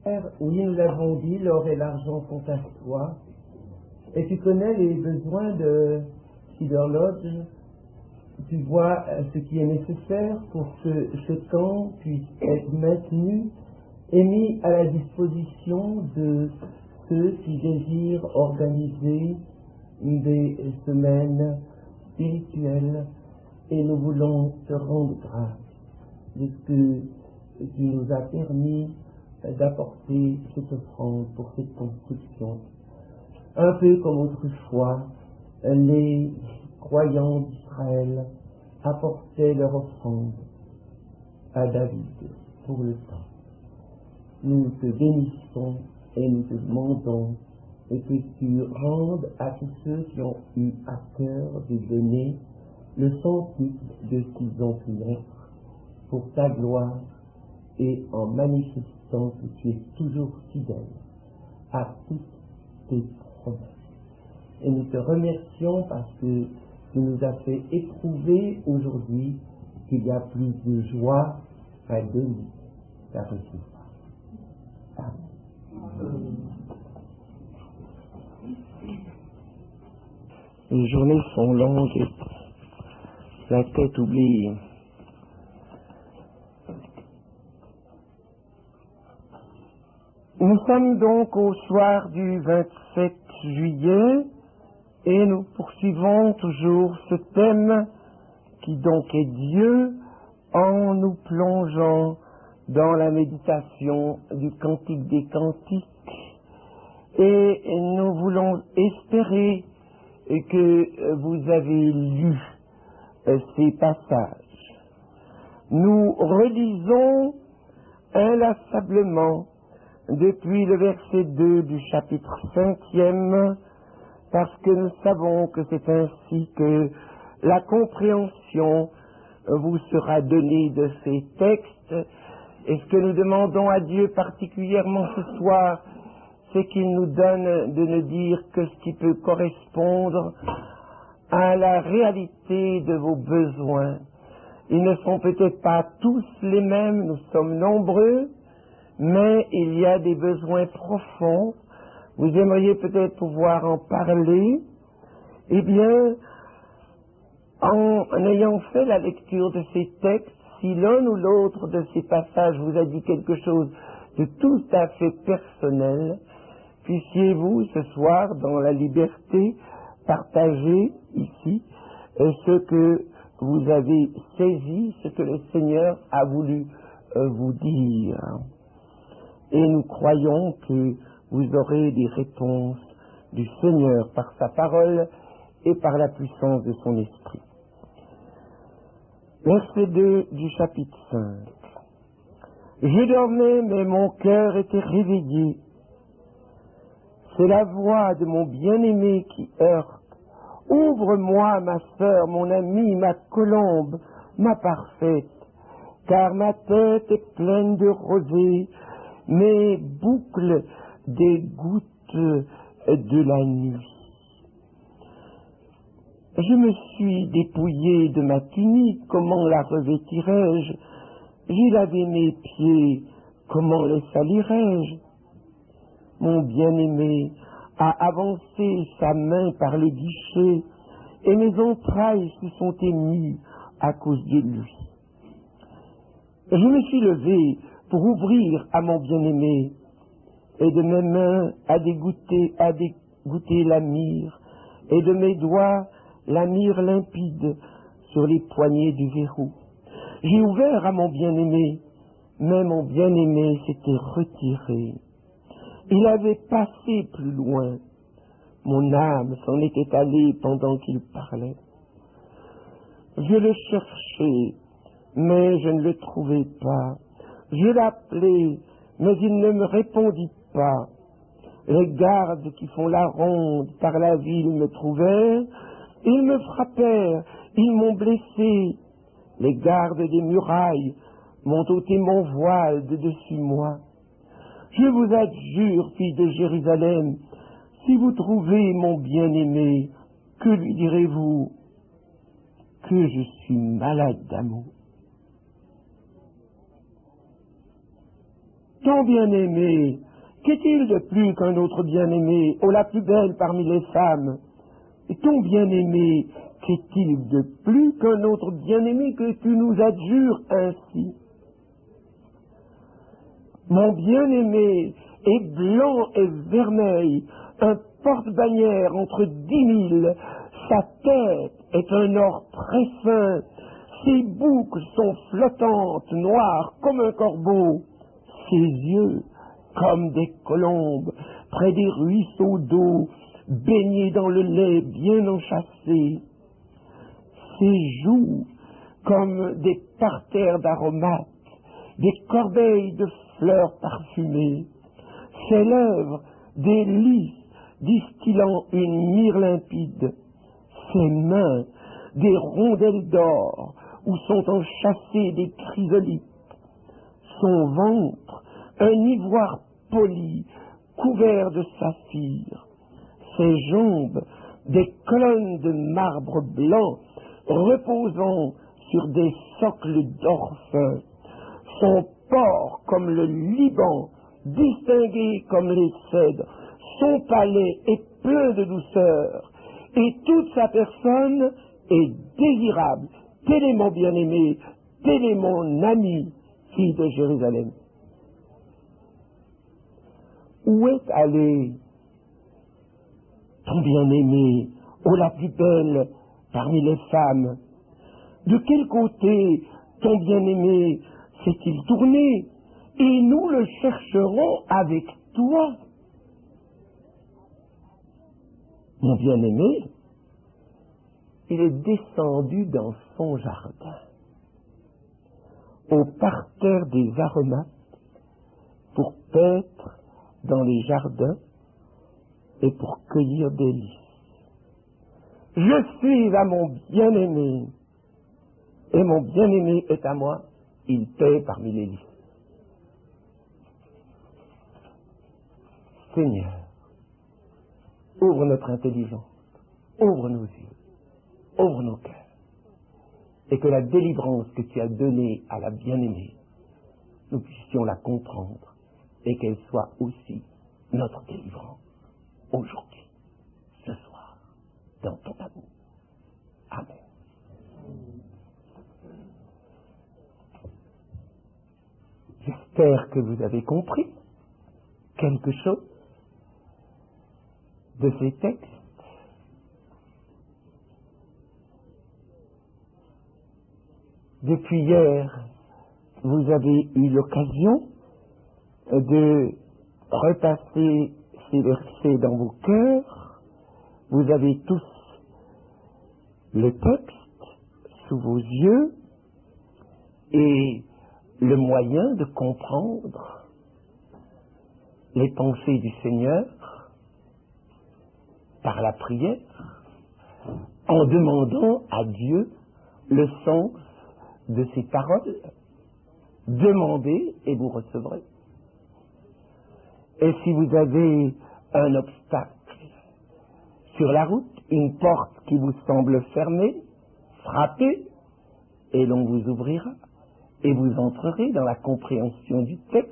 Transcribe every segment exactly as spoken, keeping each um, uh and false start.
Oui, nous l'avons dit, l'or et l'argent sont à toi. Et tu connais les besoins de Cedar Lodge. Tu vois ce qui est nécessaire pour que ce camp puisse être maintenu et mis à la disposition de ceux qui désirent organiser des semaines spirituelles. Et nous voulons te rendre grâce de ce que tu nous as permis d'apporter cette offrande pour cette construction. Un peu comme autrefois, les croyants d'Israël apportaient leur offrande à David pour le temps. Nous te bénissons et nous te demandons que tu rendes à tous ceux qui ont eu à cœur de donner le centuple de ce qu'ils ont pu mettre pour ta gloire et en manifestant que tu es toujours fidèle à toutes tes promesses. Et nous te remercions parce que tu nous as fait éprouver aujourd'hui qu'il y a plus de joie à donner qu'à recevoir. Amen. Les journées sont longues et la tête oubliée. Nous sommes donc au soir du vingt-sept juillet et nous poursuivons toujours ce thème qui donc est Dieu en nous plongeant dans la méditation du Cantique des Cantiques. Et nous voulons espérer que vous avez lu ces passages. Nous relisons inlassablement depuis le verset deux du chapitre cinquième, parce que nous savons que c'est ainsi que la compréhension vous sera donnée de ces textes. Et ce que nous demandons à Dieu particulièrement ce soir, c'est qu'il nous donne de ne dire que ce qui peut correspondre à la réalité de vos besoins. Ils ne sont peut-être pas tous les mêmes, nous sommes nombreux, mais il y a des besoins profonds. Vous aimeriez peut-être pouvoir en parler. Eh bien, en ayant fait la lecture de ces textes, si l'un ou l'autre de ces passages vous a dit quelque chose de tout à fait personnel, puissiez-vous ce soir, dans la liberté, partager ici ce que vous avez saisi, ce que le Seigneur a voulu vous dire. Et nous croyons que vous aurez des réponses du Seigneur par sa parole et par la puissance de son esprit. Verset deux du chapitre cinq. Je dormais, mais mon cœur était réveillé. C'est la voix de mon bien-aimé qui heurte. Ouvre-moi, ma sœur, mon amie, ma colombe, ma parfaite, car ma tête est pleine de rosée, mes boucles des gouttes de la nuit. Je me suis dépouillé de ma tunique, comment la revêtirais-je? J'ai lavé mes pieds, comment les salirais-je? Mon bien-aimé a avancé sa main par le guichet, et mes entrailles se sont émues à cause de lui. Je me suis levé pour ouvrir à mon bien-aimé, et de mes mains à dégoûter, à dégoûter la myrrhe, et de mes doigts la myrrhe limpide sur les poignées du verrou. J'ai ouvert à mon bien-aimé, mais mon bien-aimé s'était retiré. Il avait passé plus loin. Mon âme s'en était allée pendant qu'il parlait. Je le cherchais, mais je ne le trouvais pas. Je l'appelais, mais il ne me répondit pas. Les gardes qui font la ronde par la ville me trouvèrent, ils me frappèrent, ils m'ont blessé. Les gardes des murailles m'ont ôté mon voile de dessus moi. Je vous adjure, fille de Jérusalem, si vous trouvez mon bien-aimé, que lui direz-vous? Que je suis malade d'amour. ton bien-aimé, qu'est-il de plus qu'un autre bien-aimé, ô la plus belle parmi les femmes? Et ton bien-aimé, qu'est-il de plus qu'un autre bien-aimé que tu nous adjures ainsi? Mon bien-aimé est blanc et vermeil, un porte-bannière entre dix mille, sa tête est un or très fin, ses boucles sont flottantes, noires comme un corbeau, ses yeux comme des colombes, près des ruisseaux d'eau, baignés dans le lait bien enchâssé, ses joues comme des parterres d'aromates, des corbeilles de fleurs parfumées, ses lèvres des lys distillant une myrrhe limpide, ses mains des rondelles d'or où sont enchâssées des chrysolites, son ventre un ivoire poli couvert de saphir, ses jambes des colonnes de marbre blanc reposant sur des socles d'or fin, son port comme le Liban, distingué comme les cèdres, son palais est plein de douceur, et toute sa personne est désirable. Tel est mon bien-aimé, tel est mon ami, fille de Jérusalem. Où est allé ton bien-aimé, ô la plus belle parmi les femmes? De quel côté ton bien-aimé s'est-il tourné? Et nous le chercherons avec toi. Mon bien-aimé, il est descendu dans son jardin, au parterre des aromates, pour paître dans les jardins et pour cueillir des lys. Je suis à mon bien-aimé, et mon bien-aimé est à moi, il paît parmi les lys. Seigneur, ouvre notre intelligence, ouvre nos yeux, ouvre nos cœurs, et que la délivrance que tu as donnée à la bien-aimée, nous puissions la comprendre, et qu'elle soit aussi notre délivrance, aujourd'hui, ce soir, dans ton amour. Amen. J'espère que vous avez compris quelque chose de ces textes. Depuis hier, vous avez eu l'occasion de repasser ces versets dans vos cœurs. Vous avez tous le texte sous vos yeux et le moyen de comprendre les pensées du Seigneur par la prière, en demandant à Dieu le sens de ces paroles. Demandez et vous recevrez. Et si vous avez un obstacle sur la route, une porte qui vous semble fermée, frappez et l'on vous ouvrira et vous entrerez dans la compréhension du texte.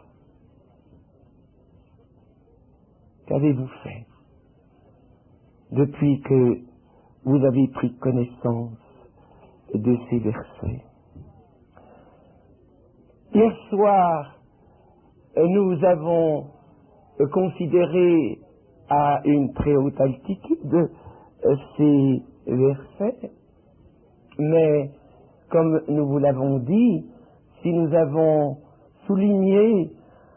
Qu'avez-vous fait depuis que vous avez pris connaissance de ces versets? Hier soir, nous avons considéré à une très haute altitude ces versets, mais comme nous vous l'avons dit, si nous avons souligné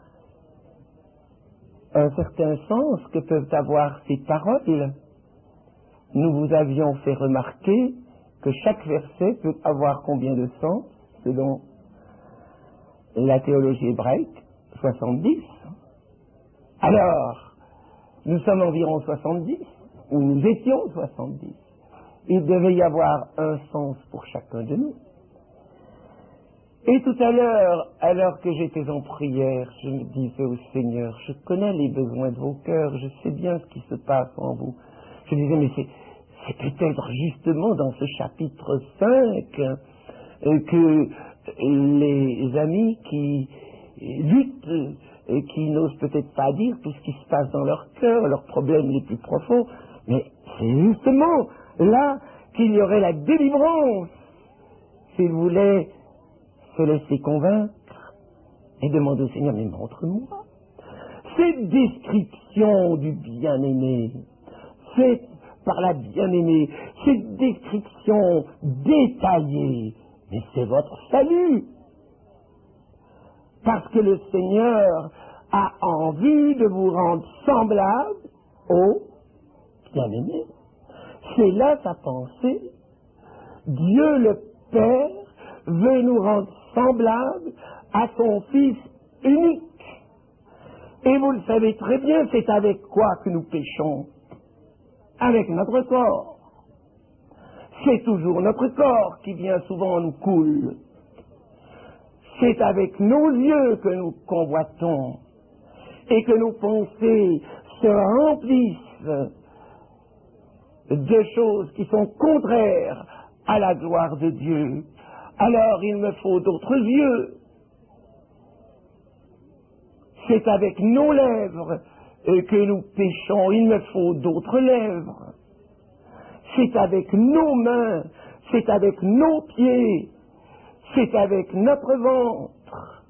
un certain sens que peuvent avoir ces paroles, nous vous avions fait remarquer que chaque verset peut avoir combien de sens selon la théologie hébraïque? soixante-dix. Alors, nous sommes environ soixante-dix, ou nous étions soixante-dix. Il devait y avoir un sens pour chacun de nous. Et tout à l'heure, alors que j'étais en prière, je me disais au Seigneur, je connais les besoins de vos cœurs, je sais bien ce qui se passe en vous. Je disais, mais c'est, c'est peut-être justement dans ce chapitre cinq euh, que les amis qui luttent et qui n'osent peut-être pas dire tout ce qui se passe dans leur cœur, leurs problèmes les plus profonds, mais c'est justement là qu'il y aurait la délivrance s'ils voulaient se laisser convaincre et demander au Seigneur, mais montre-moi. Cette description du bien-aimé, cette, par la bien-aimée, cette description détaillée, mais c'est votre salut. Parce que le Seigneur a envie de vous rendre semblable au bien-aimé. C'est là sa pensée. Dieu le Père veut nous rendre semblables à son Fils unique. Et vous le savez très bien, c'est avec quoi que nous péchons? Avec notre corps. C'est toujours notre corps qui bien souvent nous coule. C'est avec nos yeux que nous convoitons et que nos pensées se remplissent de choses qui sont contraires à la gloire de Dieu. Alors il me faut d'autres yeux. C'est avec nos lèvres que nous péchons, il me faut d'autres lèvres. C'est avec nos mains, c'est avec nos pieds, c'est avec notre ventre.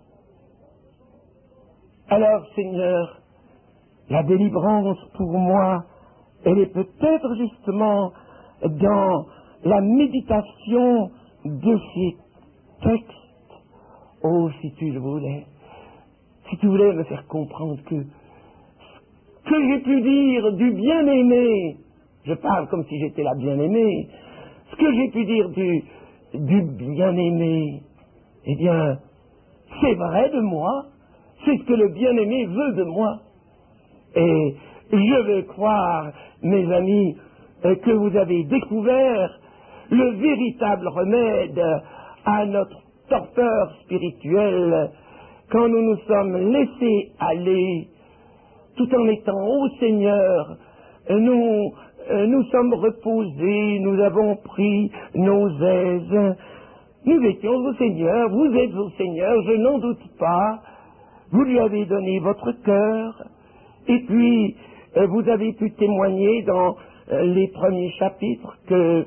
Alors, Seigneur, la délivrance pour moi, elle est peut-être justement dans la méditation de ces textes. Oh, si tu le voulais, si tu voulais me faire comprendre que ce que j'ai pu dire du bien-aimé, je parle comme si j'étais la bien-aimée, ce que j'ai pu dire du, du bien-aimé, eh bien, c'est vrai de moi, c'est ce que le bien-aimé veut de moi. Et je veux croire, mes amis, que vous avez découvert le véritable remède à notre torpeur spirituelle quand nous nous sommes laissés aller, tout en étant au Seigneur, nous, nous sommes reposés, nous avons pris nos aises, nous étions au Seigneur, vous êtes au Seigneur, je n'en doute pas, vous lui avez donné votre cœur, et puis vous avez pu témoigner dans les premiers chapitres que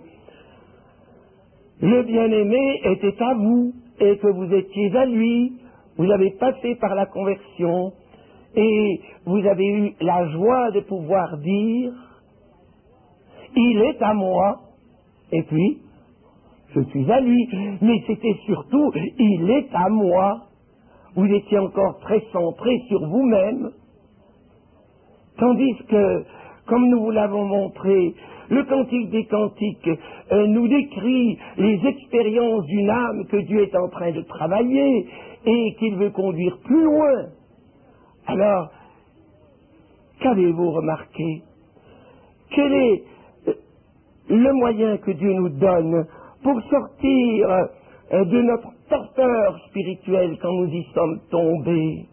le bien-aimé était à vous, et que vous étiez à lui, vous avez passé par la conversion, et vous avez eu la joie de pouvoir dire, il est à moi, et puis, je suis à lui, mais c'était surtout, il est à moi. Vous étiez encore très centré sur vous-même, tandis que, comme nous vous l'avons montré, le Cantique des Cantiques euh, nous décrit les expériences d'une âme que Dieu est en train de travailler et qu'il veut conduire plus loin. Alors, qu'avez-vous remarqué? Quel est le moyen que Dieu nous donne pour sortir de notre torpeur spirituelle quand nous y sommes tombés?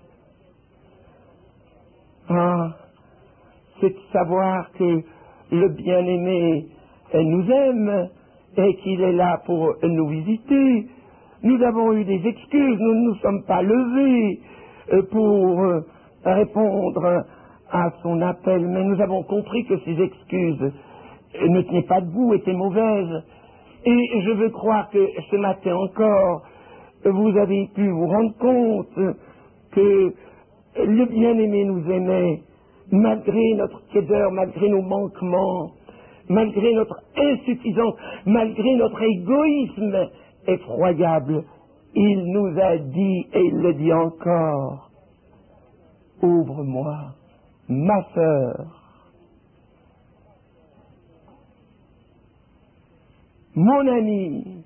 Ah, c'est de savoir que le bien-aimé nous aime et qu'il est là pour nous visiter. Nous avons eu des excuses, nous ne nous sommes pas levés pour répondre à son appel, mais nous avons compris que ces excuses ne tenaient pas debout, étaient mauvaises. Et je veux croire que ce matin encore, vous avez pu vous rendre compte que le bien-aimé nous aimait, malgré notre tiédeur, malgré nos manquements, malgré notre insuffisance, malgré notre égoïsme effroyable. Il nous a dit, et il le dit encore, ouvre-moi, ma sœur, mon ami,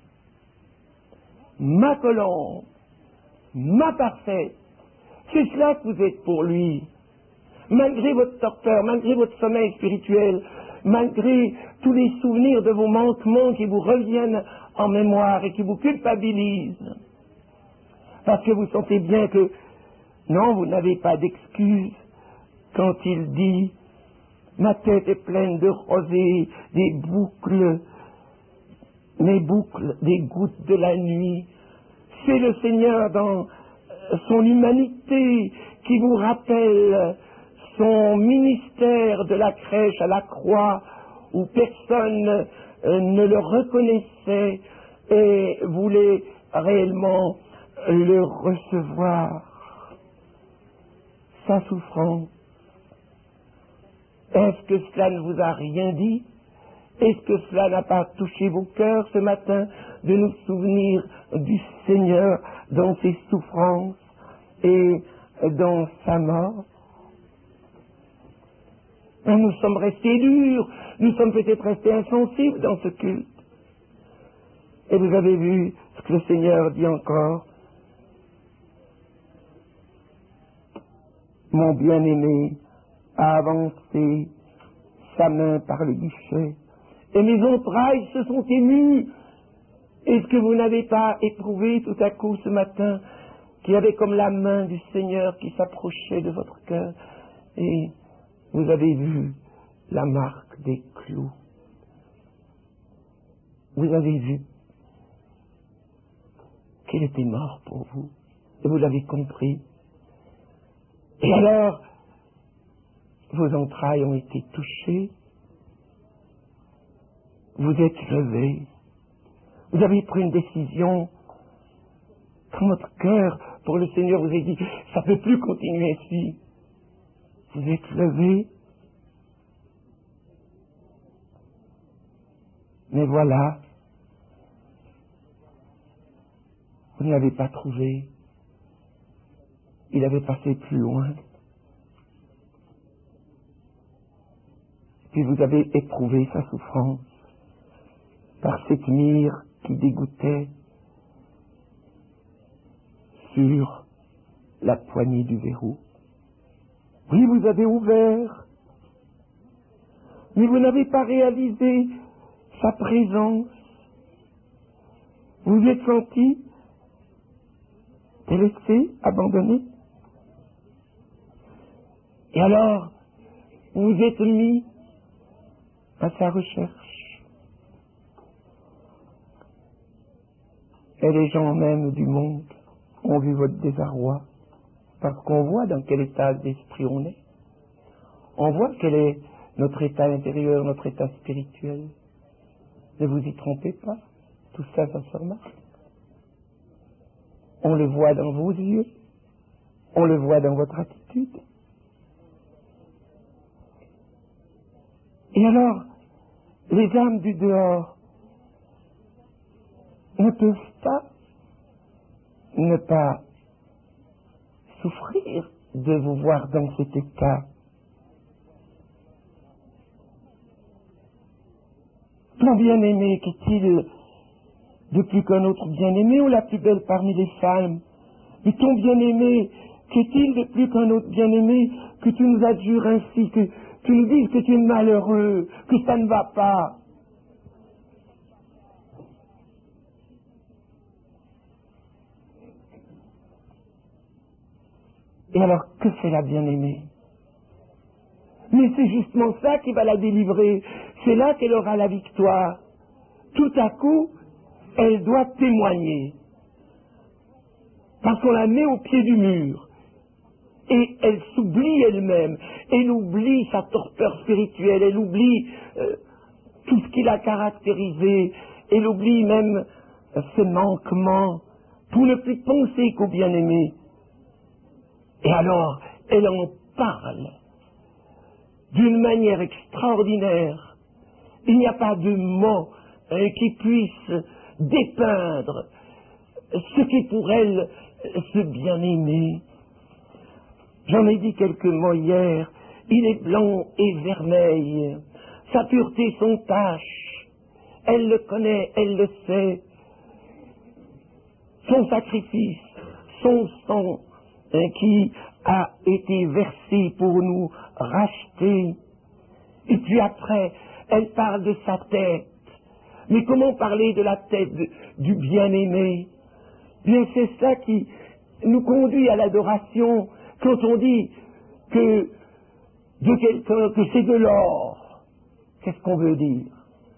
ma colombe, ma parfaite. C'est cela que vous êtes pour lui. Malgré votre torpeur, malgré votre sommeil spirituel, malgré tous les souvenirs de vos manquements qui vous reviennent en mémoire et qui vous culpabilisent, parce que vous sentez bien que, non, vous n'avez pas d'excuse quand il dit « Ma tête est pleine de rosée, des boucles, mes boucles, des gouttes de la nuit. » C'est le Seigneur dans son humanité, qui vous rappelle son ministère de la crèche à la croix, où personne ne le reconnaissait et voulait réellement le recevoir. Sa souffrance, est-ce que cela ne vous a rien dit? Est-ce que cela n'a pas touché vos cœurs ce matin de nous souvenir du Seigneur dans ses souffrances et dans sa mort? Nous sommes restés durs, nous sommes peut-être restés insensibles dans ce culte. Et vous avez vu ce que le Seigneur dit encore. Mon bien-aimé a avancé sa main par le guichet, et mes entrailles se sont émues. Est-ce que vous n'avez pas éprouvé tout à coup ce matin qu'il y avait comme la main du Seigneur qui s'approchait de votre cœur, et vous avez vu la marque des clous? Vous avez vu qu'il était mort pour vous, et vous l'avez compris. Et alors, vos entrailles ont été touchées, vous êtes levés, vous avez pris une décision, quand votre cœur pour le Seigneur vous a dit, ça ne peut plus continuer ainsi. Vous êtes levés, mais voilà, vous ne l'avez pas trouvé. Il avait passé plus loin. Puis vous avez éprouvé sa souffrance par cette myrrhe qui dégoûtait sur la poignée du verrou. Oui, vous avez ouvert, mais vous n'avez pas réalisé sa présence. Vous vous êtes senti délaissé, abandonné. Et alors, vous vous êtes mis à sa recherche. Et les gens même du monde ont vu votre désarroi, parce qu'on voit dans quel état d'esprit on est. On voit quel est notre état intérieur, notre état spirituel. Ne vous y trompez pas, tout ça, ça se remarque. On le voit dans vos yeux, on le voit dans votre attitude. Et alors, les âmes du dehors ne peuvent pas ne pas souffrir de vous voir dans cet état. Ton bien-aimé, qu'est-il de plus qu'un autre bien-aimé, ou la plus belle parmi les femmes? Et ton bien-aimé, qu'est-il de plus qu'un autre bien-aimé, que tu nous adjures ainsi, que tu nous dises que tu es malheureux, que ça ne va pas? Et alors, que fait la bien-aimée? Mais c'est justement ça qui va la délivrer. C'est là qu'elle aura la victoire. Tout à coup, elle doit témoigner. Parce qu'on la met au pied du mur. Et elle s'oublie elle-même. Elle oublie sa torpeur spirituelle. Elle oublie euh, tout ce qui l'a caractérisé. Elle oublie même euh, ses manquements. Pour ne plus penser qu'au bien-aimé. Et alors, elle en parle d'une manière extraordinaire. Il n'y a pas de mots euh, qui puissent dépeindre ce qu'est pour elle ce bien-aimé. J'en ai dit quelques mots hier. Il est blanc et vermeil. Sa pureté, son tache. Elle le connaît, elle le sait. Son sacrifice, son sang, qui a été versé pour nous racheter. Et puis après, elle parle de sa tête. Mais comment parler de la tête de, du bien-aimé? Bien, c'est ça qui nous conduit à l'adoration quand on dit que de quelqu'un, que c'est de l'or. Qu'est-ce qu'on veut dire?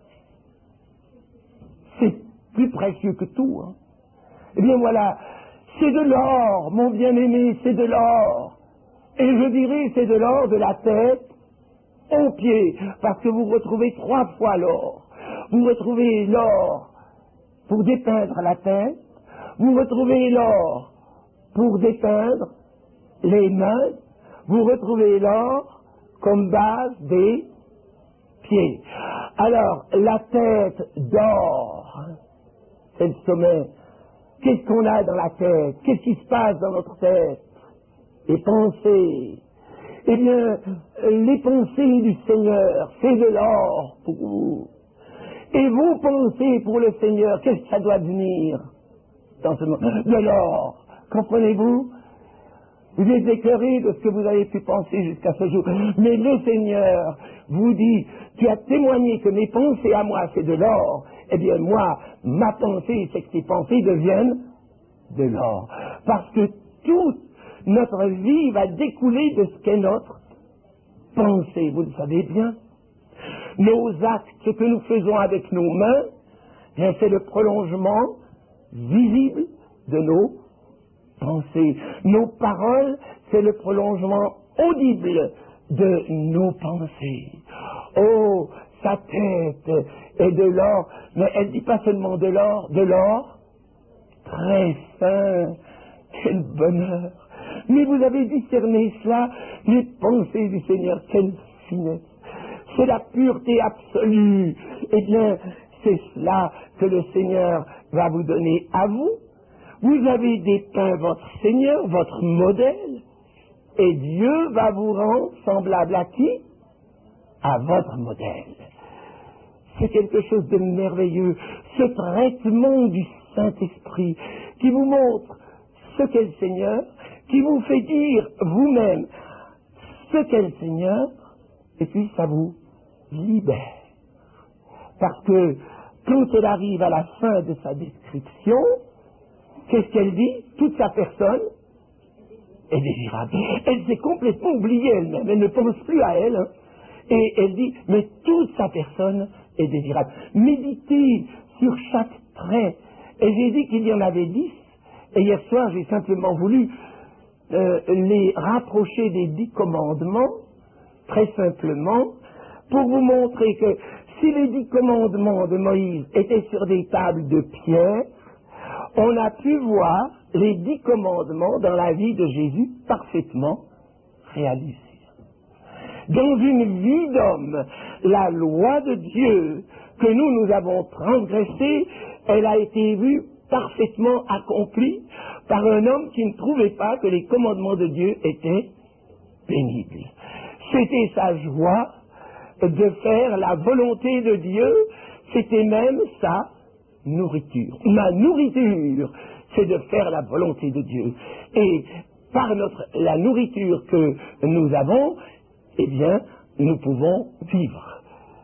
C'est plus précieux que tout. Hein? Eh bien voilà, C'est de l'or, mon bien-aimé, c'est de l'or. Et je dirais, c'est de l'or de la tête aux pieds, parce que vous retrouvez trois fois l'or. Vous retrouvez l'or pour dépeindre la tête, vous retrouvez l'or pour dépeindre les mains, vous retrouvez l'or comme base des pieds. Alors, la tête d'or, c'est le sommet. Qu'est-ce qu'on a dans la tête? Qu'est-ce qui se passe dans notre tête? Les pensées. Eh bien, les pensées du Seigneur, c'est de l'or pour vous. Et vos pensées pour le Seigneur, qu'est-ce que ça doit devenir dans ce moment? De l'or. Comprenez-vous? Vous êtes écœurés de ce que vous avez pu penser jusqu'à ce jour. Mais le Seigneur vous dit, tu as témoigné que mes pensées à moi, c'est de l'or. Eh bien, moi, ma pensée, c'est que tes pensées deviennent de l'or. Parce que toute notre vie va découler de ce qu'est notre pensée. Vous le savez bien. Nos actes, ce que nous faisons avec nos mains, bien, c'est le prolongement visible de nos pensées. Nos paroles, c'est le prolongement audible de nos pensées. Oh, sa tête est de l'or, mais elle ne dit pas seulement de l'or, de l'or très fin. Quel bonheur! Mais vous avez discerné cela, les pensées du Seigneur, quelle finesse! C'est la pureté absolue. Eh bien, c'est cela que le Seigneur va vous donner à vous. Vous avez dépeint votre Seigneur, votre modèle, et Dieu va vous rendre semblable à qui? À votre modèle. C'est quelque chose de merveilleux, ce traitement du Saint-Esprit qui vous montre ce qu'est le Seigneur, qui vous fait dire vous-même ce qu'est le Seigneur, et puis ça vous libère. Parce que quand elle arrive à la fin de sa description, qu'est-ce qu'elle dit? Toute sa personne est désirable. Elle s'est complètement oubliée elle-même, elle ne pense plus à elle, hein. Et elle dit, mais toute sa personne est désirable. Méditez sur chaque trait. Et j'ai dit qu'il y en avait dix, et hier soir j'ai simplement voulu euh, les rapprocher des dix commandements, très simplement, pour vous montrer que si les dix commandements de Moïse étaient sur des tables de pierre, on a pu voir les dix commandements dans la vie de Jésus parfaitement réalisés. Dans une vie d'homme, la loi de Dieu que nous, nous avons transgressée, elle a été vue parfaitement accomplie par un homme qui ne trouvait pas que les commandements de Dieu étaient pénibles. C'était sa joie de faire la volonté de Dieu, c'était même sa nourriture. Ma nourriture, c'est de faire la volonté de Dieu. Et par notre, la nourriture que nous avons, eh bien, nous pouvons vivre.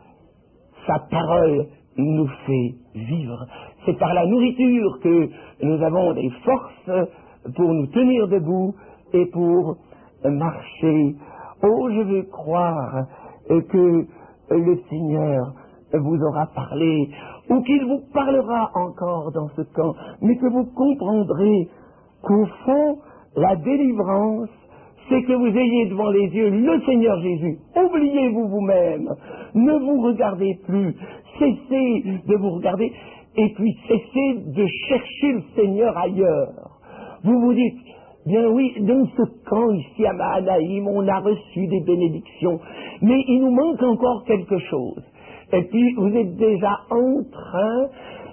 Sa parole nous fait vivre. C'est par la nourriture que nous avons des forces pour nous tenir debout et pour marcher. Oh, je veux croire que le Seigneur vous aura parlé, ou qu'il vous parlera encore dans ce temps, mais que vous comprendrez qu'au fond, la délivrance, c'est que vous ayez devant les yeux le Seigneur Jésus. Oubliez-vous vous-même, ne vous regardez plus, cessez de vous regarder, et puis cessez de chercher le Seigneur ailleurs. Vous vous dites, bien oui, dans ce camp ici à Mahanaïm, on a reçu des bénédictions, mais il nous manque encore quelque chose. Et puis vous êtes déjà en train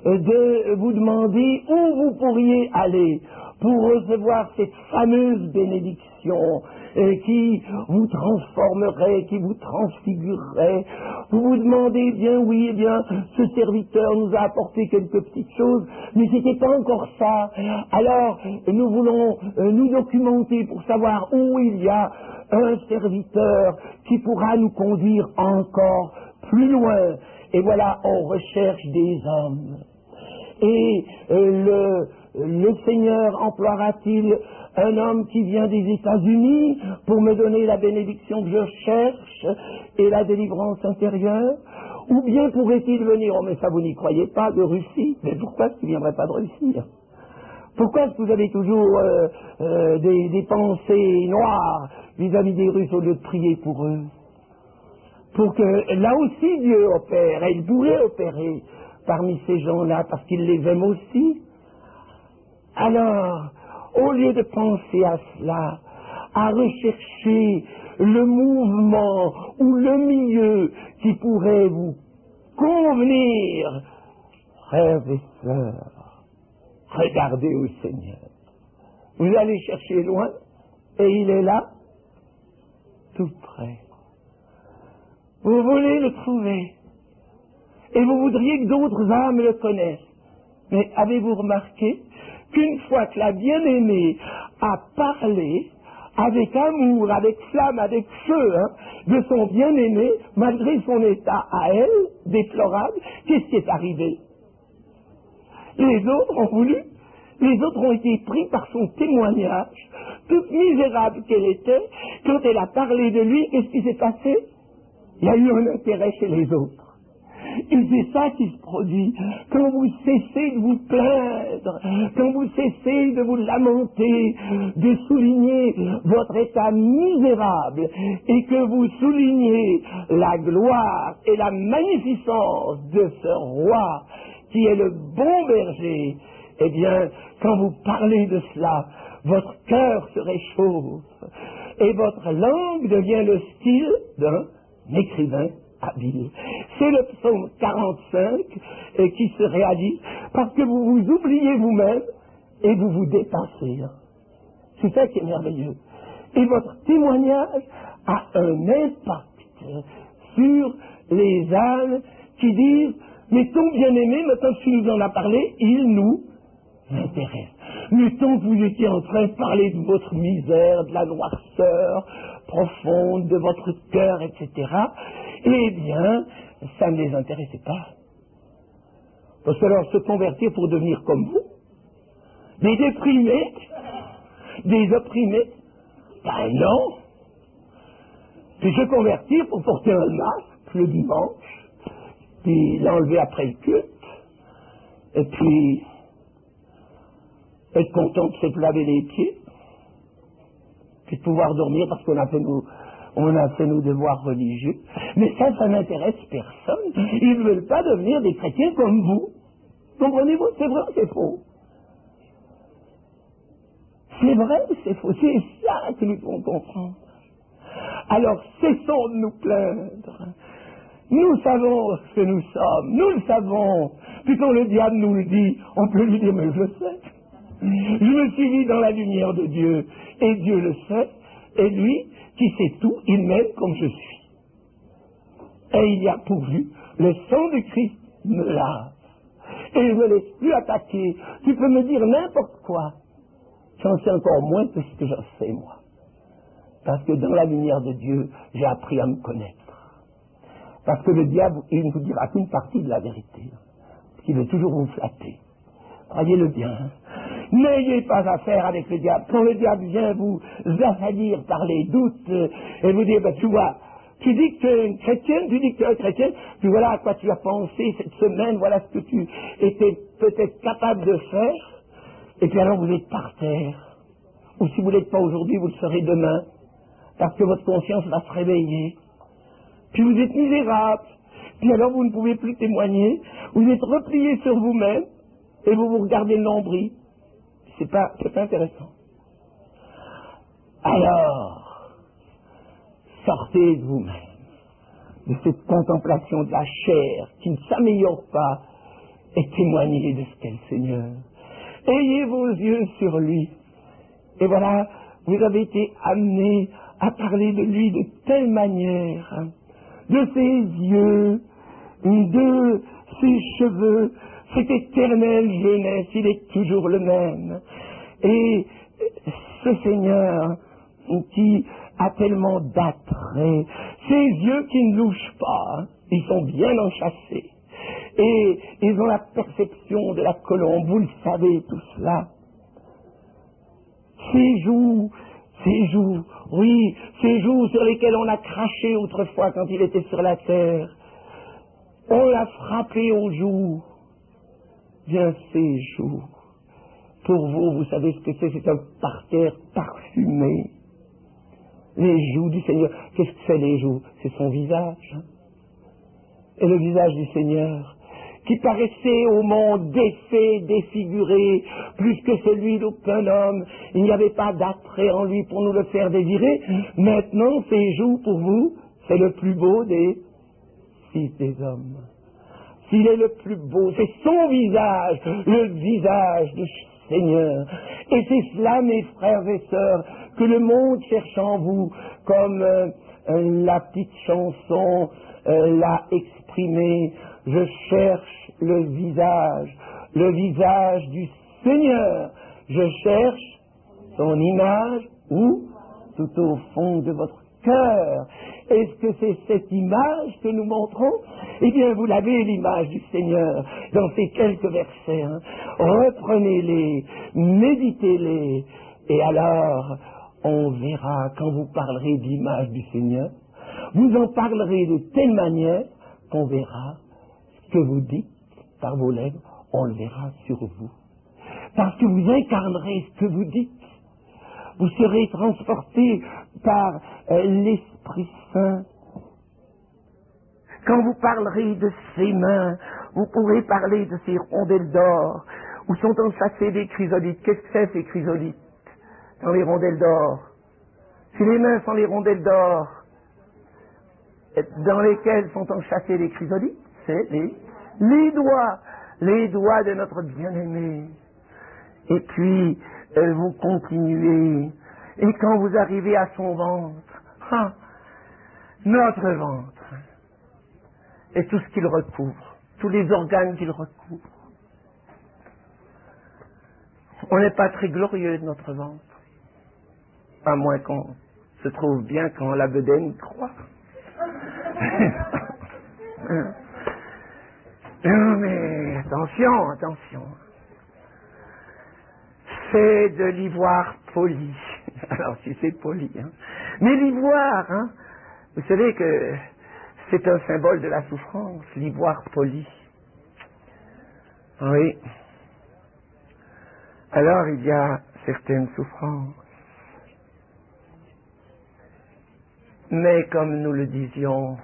de vous demander où vous pourriez aller pour recevoir cette fameuse bénédiction euh, qui vous transformerait, qui vous transfigurerait. Vous vous demandez, bien oui, eh bien, ce serviteur nous a apporté quelques petites choses, mais c'était pas encore ça. Alors, nous voulons euh, nous documenter pour savoir où il y a un serviteur qui pourra nous conduire encore plus loin. Et voilà, on recherche des hommes. Et euh, le, le Seigneur emploiera-t-il un homme qui vient des États-Unis pour me donner la bénédiction que je cherche et la délivrance intérieure? Ou bien pourrait-il venir, oh mais ça vous n'y croyez pas, de Russie? Mais pourquoi est-ce qu'il ne viendrait pas de Russie? Pourquoi est-ce que vous avez toujours euh, euh, des, des pensées noires vis-à-vis des Russes au lieu de prier pour eux? Pour que là aussi Dieu opère, et il pourrait opérer parmi ces gens-là parce qu'il les aime aussi. Alors, au lieu de penser à cela, à rechercher le mouvement ou le milieu qui pourrait vous convenir, frères et sœurs, regardez au Seigneur. Vous allez chercher loin et il est là, tout près. Vous voulez le trouver et vous voudriez que d'autres âmes le connaissent. Mais avez-vous remarqué qu'une fois que la bien-aimée a parlé avec amour, avec flamme, avec feu hein, de son bien-aimé, malgré son état à elle, déplorable, qu'est-ce qui est arrivé? Les autres ont voulu, les autres ont été pris par son témoignage, toute misérable qu'elle était, quand elle a parlé de lui, qu'est-ce qui s'est passé? Il y a eu un intérêt chez les autres. Et c'est ça qui se produit quand vous cessez de vous plaindre, quand vous cessez de vous lamenter, de souligner votre état misérable et que vous soulignez la gloire et la magnificence de ce roi qui est le bon berger. Eh bien, quand vous parlez de cela, votre cœur se réchauffe et votre langue devient le style d'un écrivain habile. C'est le psaume quarante-cinq euh, qui se réalise parce que vous vous oubliez vous-même et vous vous dépassez. C'est ça qui est merveilleux. Et votre témoignage a un impact sur les âmes qui disent « Mais ton bien-aimé, maintenant que tu nous en as parlé, il nous intéresse. Mais tant que vous étiez en train de parler de votre misère, de la noirceur profonde de votre cœur, et cetera, eh bien, ça ne les intéressait pas. Parce que alors se convertir pour devenir comme vous, des déprimés, des opprimés, ben non. Puis se convertir pour porter un masque le dimanche, puis l'enlever après le culte, et puis être content de se laver les pieds, puis de pouvoir dormir parce qu'on a fait nos, on a fait nos devoirs religieux. Mais ça, ça n'intéresse personne. Ils ne veulent pas devenir des chrétiens comme vous. Comprenez-vous? C'est vrai ou c'est faux? C'est vrai ou c'est faux? C'est ça que nous devons comprendre. Alors, cessons de nous plaindre. Nous savons ce que nous sommes. Nous le savons. Puis quand le diable nous le dit, on peut lui dire, mais je le sais. Je me suis mis dans la lumière de Dieu, et Dieu le sait, et lui, qui sait tout, il m'aime comme je suis. Et il y a pourvu, le sang de Christ me lave, et je ne me laisse plus attaquer. Tu peux me dire n'importe quoi, j'en sais encore moins que ce que j'en sais moi. Parce que dans la lumière de Dieu, j'ai appris à me connaître. Parce que le diable, il ne vous dira qu'une partie de la vérité, parce qu'il veut toujours vous flatter. Croyez-le bien. N'ayez pas affaire avec le diable. Quand le diable vient vous assaillir par les doutes euh, et vous dire, ben, tu vois, tu dis que tu es une chrétienne, tu dis que tu es un chrétien, puis voilà à quoi tu as pensé cette semaine, voilà ce que tu étais peut-être capable de faire, et puis alors vous êtes par terre. Ou si vous ne l'êtes pas aujourd'hui, vous le serez demain, parce que votre conscience va se réveiller. Puis vous êtes misérable, puis alors vous ne pouvez plus témoigner, vous êtes replié sur vous-même, et vous vous regardez le nombril. C'est pas, c'est pas intéressant. Alors, sortez de vous-même, de cette contemplation de la chair qui ne s'améliore pas, et témoignez de ce qu'est le Seigneur. Ayez vos yeux sur lui. Et voilà, vous avez été amenés à parler de lui de telle manière, hein, de ses yeux, de ses cheveux, cette éternelle jeunesse, il est toujours le même. Et ce Seigneur qui a tellement d'attrait, ces yeux qui ne louchent pas, hein, ils sont bien enchâssés. Et ils ont la perception de la colombe, vous le savez tout cela. Ces joues, ces joues, oui, ces joues sur lesquelles on a craché autrefois quand il était sur la terre, on l'a frappé aux joues. Bien ces joues, Pour vous, vous savez ce que c'est, c'est un parterre parfumé. Les joues du Seigneur. Qu'est-ce que c'est les joues? C'est son visage. Et le visage du Seigneur, qui paraissait au monde défait, défiguré, plus que celui d'aucun homme. Il n'y avait pas d'attrait en lui pour nous le faire désirer. Maintenant, ses joues, pour vous, c'est le plus beau des fils des hommes. S'il est le plus beau, c'est son visage, le visage du Seigneur. Et c'est cela, mes frères et sœurs, que le monde cherche en vous, comme euh, euh, la petite chanson euh, l'a exprimé. Je cherche le visage, le visage du Seigneur. Je cherche son image, où? Tout au fond de votre cœur. Est-ce que c'est cette image que nous montrons? Eh bien, vous l'avez, l'image du Seigneur, dans ces quelques versets. Hein. Reprenez-les, méditez-les, et alors, on verra, quand vous parlerez de l'image du Seigneur, vous en parlerez de telle manière qu'on verra ce que vous dites par vos lèvres, on le verra sur vous. Parce que vous incarnerez ce que vous dites. Vous serez transporté par euh, l'Esprit Saint. Quand vous parlerez de ses mains, vous pourrez parler de ces rondelles d'or, où sont enchâssées des chrysolites. Qu'est-ce que c'est ces chrysolites dans les rondelles d'or? Si les mains sont les rondelles d'or, dans lesquelles sont enchâssées les chrysolites, c'est les, les doigts, les doigts de notre bien-aimé. Et puis, euh, vous continuez, et quand vous arrivez à son ventre, ah, notre ventre, et tout ce qu'il recouvre, tous les organes qu'il recouvre. On n'est pas très glorieux de notre ventre, à moins qu'on se trouve bien quand la bedaine croît. Non mais attention, attention. C'est de l'ivoire poli. Alors si c'est poli, hein. Mais l'ivoire, hein, vous savez que c'est un symbole de la souffrance, l'ivoire poli. Oui. Alors il y a certaines souffrances. Mais comme nous le disions,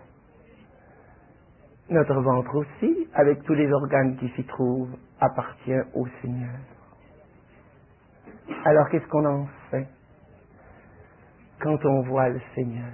notre ventre aussi, avec tous les organes qui s'y trouvent, appartient au Seigneur. Alors qu'est-ce qu'on en fait quand on voit le Seigneur?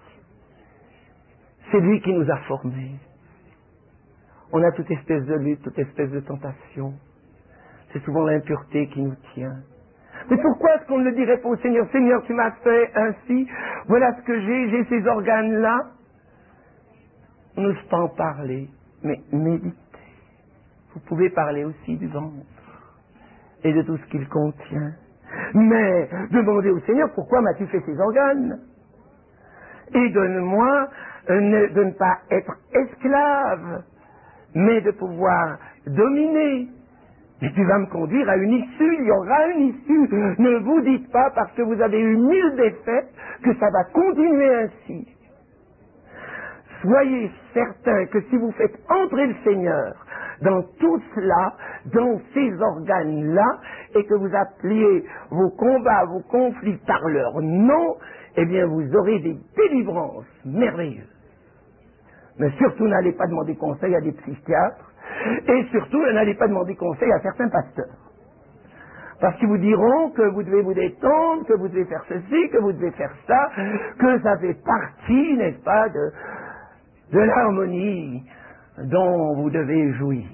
C'est lui qui nous a formés. On a toute espèce de lutte, toute espèce de tentation. C'est souvent l'impureté qui nous tient. Mais pourquoi est-ce qu'on ne le dirait pas au Seigneur? Seigneur, tu m'as fait ainsi, voilà ce que j'ai, j'ai ces organes-là. On n'ose pas en parler, mais méditez. Vous pouvez parler aussi du ventre et de tout ce qu'il contient. Mais demandez au Seigneur, pourquoi m'as-tu fait ces organes? Et donne-moi euh, de ne pas être esclave, mais de pouvoir dominer. Et tu vas me conduire à une issue, il y aura une issue. Ne vous dites pas, parce que vous avez eu mille défaites, que ça va continuer ainsi. Soyez certains que si vous faites entrer le Seigneur dans tout cela, dans ces organes-là, et que vous appeliez vos combats, vos conflits par leur nom, eh bien vous aurez des délivrances merveilleuses. Mais surtout n'allez pas demander conseil à des psychiatres, et surtout n'allez pas demander conseil à certains pasteurs. Parce qu'ils vous diront que vous devez vous détendre, que vous devez faire ceci, que vous devez faire ça, que ça fait partie, n'est-ce pas, de, de l'harmonie dont vous devez jouir.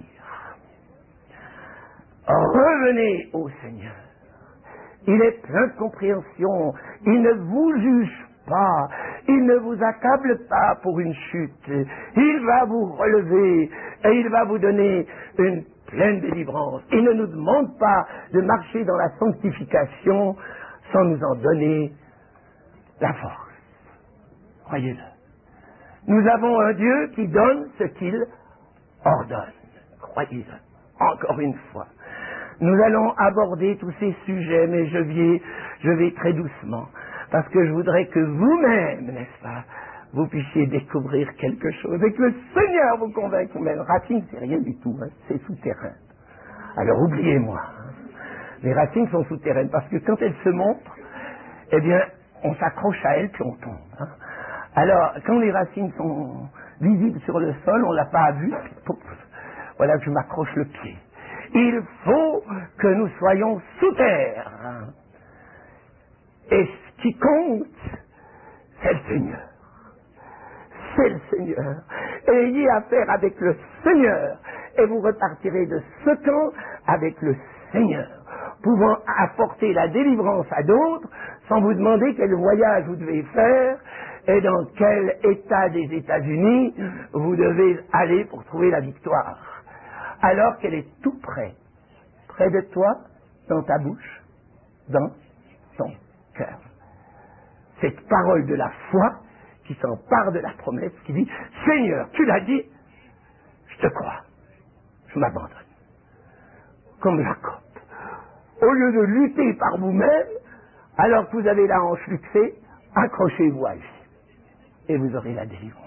Revenez au Seigneur. Il est plein de compréhension. Il ne vous juge pas. Il ne vous accable pas pour une chute. Il va vous relever et il va vous donner une pleine délivrance. Il ne nous demande pas de marcher dans la sanctification sans nous en donner la force. Croyez-le. Nous avons un Dieu qui donne ce qu'il ordonne. Croyez-le. Encore une fois. Nous allons aborder tous ces sujets, mais je vais, je vais très doucement. Parce que je voudrais que vous-même, n'est-ce pas, vous puissiez découvrir quelque chose et que le Seigneur vous convainque. Mais le racine, c'est rien du tout, hein, c'est souterrain. Alors oubliez-moi. Hein. Les racines sont souterraines parce que quand elles se montrent, eh bien, on s'accroche à elles puis on tombe. Hein. Alors, quand les racines sont visibles sur le sol, on ne l'a pas vu, puis pouf, voilà que je m'accroche le pied. Il faut que nous soyons sous terre. Hein. Et ce qui compte, c'est le Seigneur. C'est le Seigneur. Ayez affaire avec le Seigneur et vous repartirez de ce camp avec le Seigneur, pouvant apporter la délivrance à d'autres sans vous demander quel voyage vous devez faire et dans quel état des États-Unis vous devez aller pour trouver la victoire. Alors qu'elle est tout près, près de toi, dans ta bouche, dans ton cœur. Cette parole de la foi qui s'empare de la promesse, qui dit « Seigneur, tu l'as dit, je te crois, je m'abandonne. » Comme Jacob. Au lieu de lutter par vous-même, alors que vous avez la hanche luxée, accrochez-vous à lui et vous aurez la délivrance.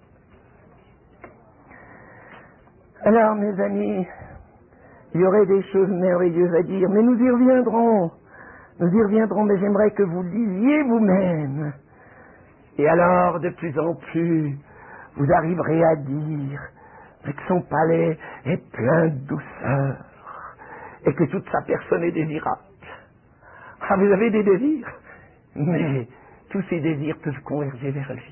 Alors, mes amis, il y aurait des choses merveilleuses à dire, mais nous y reviendrons. Nous y reviendrons, mais j'aimerais que vous lisiez vous-même. Et alors, de plus en plus, vous arriverez à dire que son palais est plein de douceur et que toute sa personne est désirable. Ah, vous avez des désirs, mais tous ces désirs peuvent converger vers lui.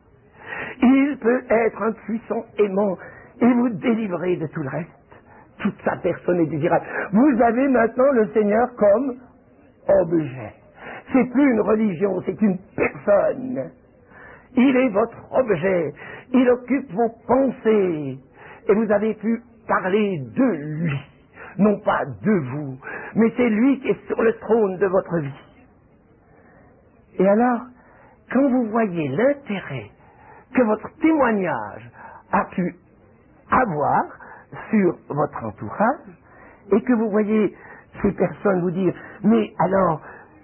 Il peut être un puissant aimant et vous délivrer de tout le reste. Toute sa personne est désirable. Vous avez maintenant le Seigneur comme objet. C'est plus une religion, c'est une personne. Il est votre objet. Il occupe vos pensées. Et vous avez pu parler de lui. Non pas de vous, mais c'est lui qui est sur le trône de votre vie. Et alors, quand vous voyez l'intérêt que votre témoignage a pu avoir sur votre entourage, et que vous voyez ces personnes vous dire, mais alors,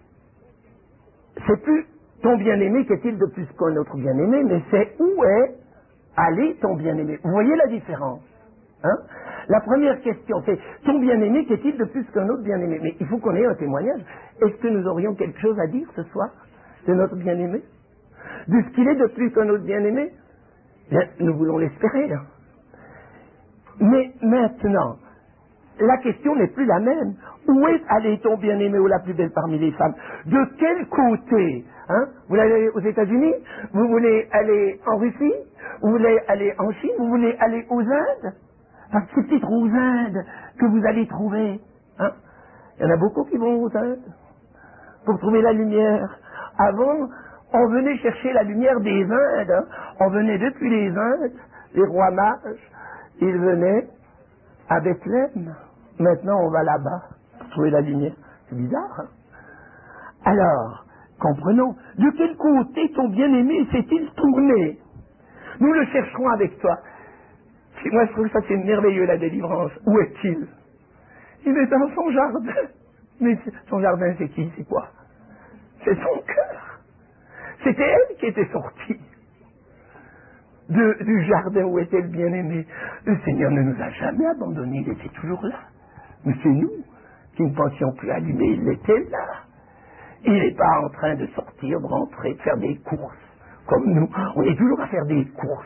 c'est plus ton bien-aimé qu'est-il de plus qu'un autre bien-aimé, mais c'est où est allé ton bien-aimé. Vous voyez la différence, hein? La première question, c'est ton bien-aimé qu'est-il de plus qu'un autre bien-aimé? Mais il faut qu'on ait un témoignage. Est-ce que nous aurions quelque chose à dire ce soir de notre bien-aimé? De ce qu'il est de plus qu'un autre bien-aimé? Bien, nous voulons l'espérer, là. Mais maintenant, la question n'est plus la même. Où est allé ton bien-aimé ou la plus belle parmi les femmes? De quel côté, hein? Vous voulez aller aux États-Unis? Vous voulez aller en Russie? Vous voulez aller en Chine? Vous voulez aller aux Indes? Parce que c'est peut-être aux Indes que vous allez trouver. Hein? Il y en a beaucoup qui vont aux Indes pour trouver la lumière. Avant, on venait chercher la lumière des Indes. Hein? On venait depuis les Indes, les rois mages, ils venaient à Bethléem. Maintenant, on va là-bas pour trouver la lumière. C'est bizarre. Hein? Alors, comprenons, de quel côté ton bien-aimé s'est-il tourné? Nous le chercherons avec toi. Moi, je trouve ça c'est merveilleux, la délivrance. Où est-il? Il est dans son jardin. Mais son jardin, c'est qui? C'est quoi? C'est son cœur. C'était elle qui était sortie de, du jardin où était le bien-aimé. Le Seigneur ne nous a jamais abandonnés, il était toujours là. Mais c'est nous qui ne pensions plus à lui, mais il était là. Il n'est pas en train de sortir, de rentrer, de faire des courses, comme nous. On est toujours à faire des courses.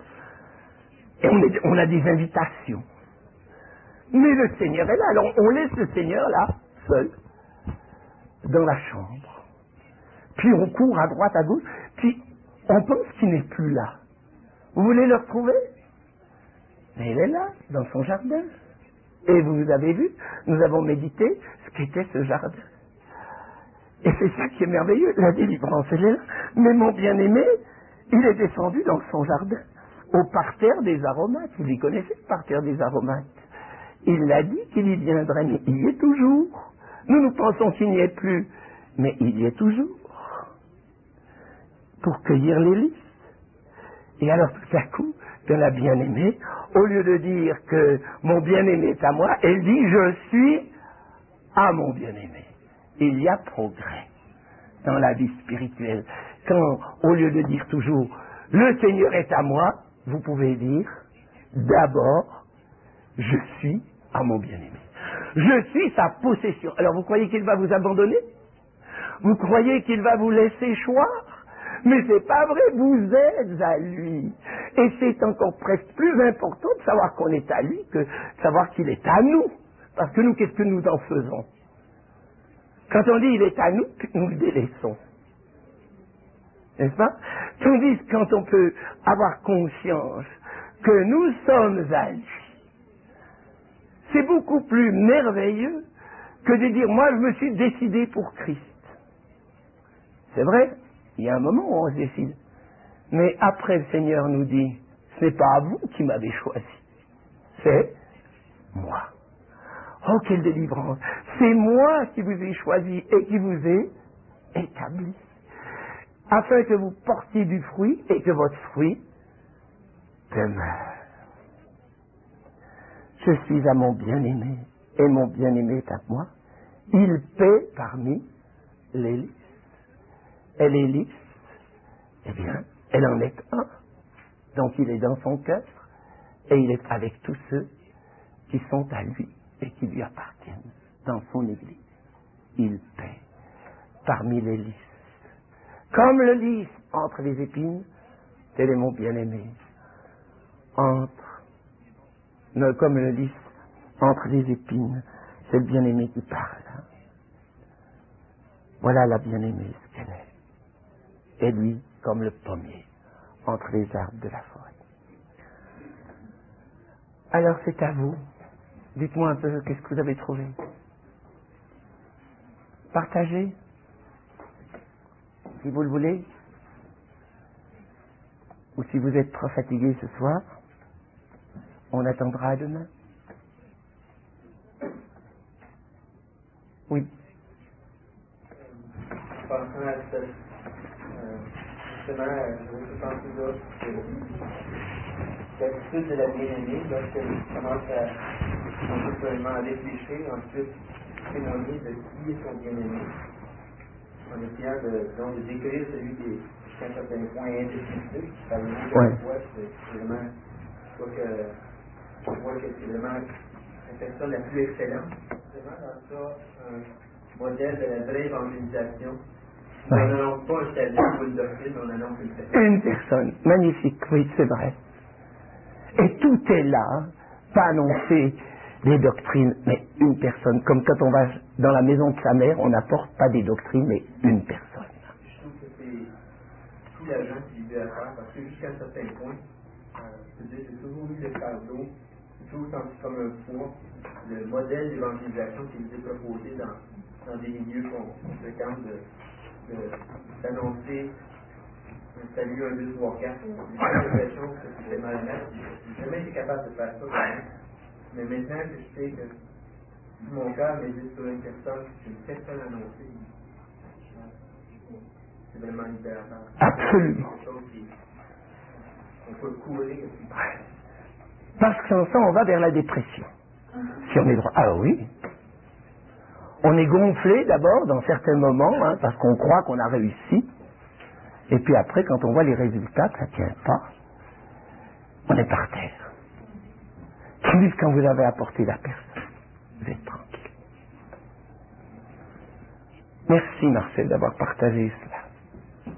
Et on, est, on a des invitations. Mais le Seigneur est là. Alors on laisse le Seigneur là, seul, dans la chambre. Puis on court à droite, à gauche, puis on pense qu'il n'est plus là. Vous voulez le retrouver? Mais il est là, dans son jardin. Et vous avez vu, nous avons médité ce qu'était ce jardin. Et c'est ça qui est merveilleux, la délivrance, elle est là. Mais mon bien-aimé, il est descendu dans son jardin, au parterre des aromates. Vous y connaissez, le parterre des aromates. Il l'a dit qu'il y viendrait, mais il y est toujours. Nous, nous pensons qu'il n'y est plus, mais il y est toujours. Pour cueillir les lys. Et alors, tout à coup, de la bien-aimée, au lieu de dire que mon bien-aimé est à moi, elle dit, je suis à mon bien-aimé. Il y a progrès dans la vie spirituelle. Quand, au lieu de dire toujours, le Seigneur est à moi, vous pouvez dire, d'abord, je suis à mon bien-aimé. Je suis sa possession. Alors vous croyez qu'il va vous abandonner? Vous croyez qu'il va vous laisser choir? Mais c'est pas vrai, vous êtes à lui. Et c'est encore presque plus important de savoir qu'on est à lui que de savoir qu'il est à nous. Parce que nous, qu'est-ce que nous en faisons? Quand on dit il est à nous, nous le délaissons. N'est-ce pas? Tandis que quand on peut avoir conscience que nous sommes à lui, c'est beaucoup plus merveilleux que de dire moi je me suis décidé pour Christ. C'est vrai, il y a un moment où on se décide. Mais après le Seigneur nous dit, ce n'est pas vous qui m'avez choisi, c'est moi. Oh, quelle délivrance! C'est moi qui vous ai choisi et qui vous ai établi, afin que vous portiez du fruit et que votre fruit demeure. Je suis à mon bien-aimé et mon bien-aimé est à moi. Il paie parmi les lisses. Elle est lisse, eh bien, elle en est un. Donc il est dans son cœur et il est avec tous ceux qui sont à lui et qui lui appartiennent dans son église. Il paie parmi les lys. Comme le lys entre les épines, tel est mon bien-aimé. Entre, non, comme le lys entre les épines, c'est le bien-aimé qui parle. Voilà la bien-aimée, ce qu'elle est. Et lui, comme le pommier, entre les arbres de la forêt. Alors c'est à vous. Dites-moi un peu, qu'est-ce que vous avez trouvé? Partagez, si vous le voulez. Ou si vous êtes trop fatigué ce soir, on attendra à demain. Oui. Pensant à cette, euh, justement, je pense toujours que l'attitude de la bien-aimée, lorsqu'elle commence à un peu seulement à réfléchir, ensuite témoigner de qui est son bien-aimé, en essayant de, donc, de décrire celui qui est jusqu'à un certain point indéfinitif, par le mot de la foi, c'est vraiment, je vois que, je vois que c'est vraiment la personne la plus excellente, vraiment dans ça, un modèle de la vraie évangélisation. On n'annonce pas un salut ou une doctrine, on annonce une personne. Une personne, magnifique, oui, c'est vrai. Et tout est là, pas annoncer des doctrines, mais une personne. Comme quand on va dans la maison de sa mère, on n'apporte pas des doctrines, mais une personne. Je trouve que c'est tout l'agent qui lui a à faire, parce que jusqu'à un certain point, euh, je veux dire, j'ai toujours eu le fardeau, j'ai toujours senti comme un poids, le modèle d'évangélisation qui nous est proposé dans, dans des milieux qu'on qu fréquente, de, de, d'annoncer un salut, un, deux, trois, quatre. J'ai l'impression que c'était mal net. J'ai jamais été capable de faire ça. Mais maintenant que je sais que mon cœur m'existe sur une personne, j'ai une personne annoncée, c'est vraiment libérateur. Absolument. C'est quelque chose qui, on peut courir. Parce que sans ça, on va vers la dépression. Si on est droit. Ah oui. On est gonflé d'abord dans certains moments, hein, parce qu'on croit qu'on a réussi. Et puis après, quand on voit les résultats, que ça ne tient pas, on est par terre. Tandis quand vous avez apporté la personne, vous êtes tranquille. Merci Marcel d'avoir partagé cela.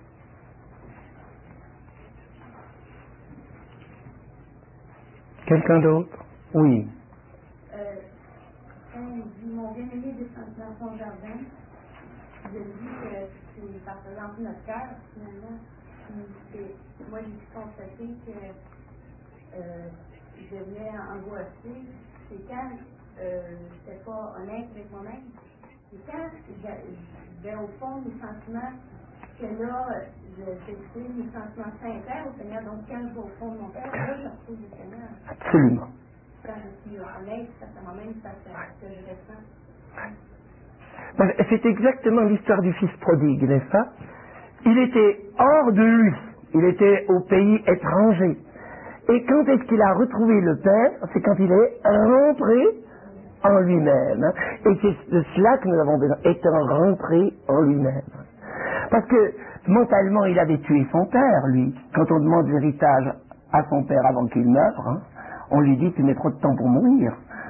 Quelqu'un d'autre? Oui. Euh, quand mon bien-aimé descend dans son jardin, je dis que c'est par exemple notre cœur, finalement. Moi, j'ai pu constater que euh, je devenais angoissée. C'est quand euh, je n'étais pas honnête avec moi-même. C'est quand je vais au fond mes sentiments, que là, je fais mes sentiments sincères au Seigneur. Donc, quand je vais au fond de mon cœur, là, je retrouve le Seigneur. Absolument. Quand je suis honnête face à moi-même, face à ce que je ressens. C'est exactement l'histoire du fils prodigue, n'est-ce pas? Il était hors de lui, il était au pays étranger. Et quand est-ce qu'il a retrouvé le Père? C'est quand il est rentré en lui-même. Et c'est de cela que nous avons besoin, étant rentré en lui-même. Parce que mentalement, il avait tué son père, lui. Quand on demande l'héritage à son père avant qu'il meure, hein, on lui dit tu mets trop de temps pour mourir.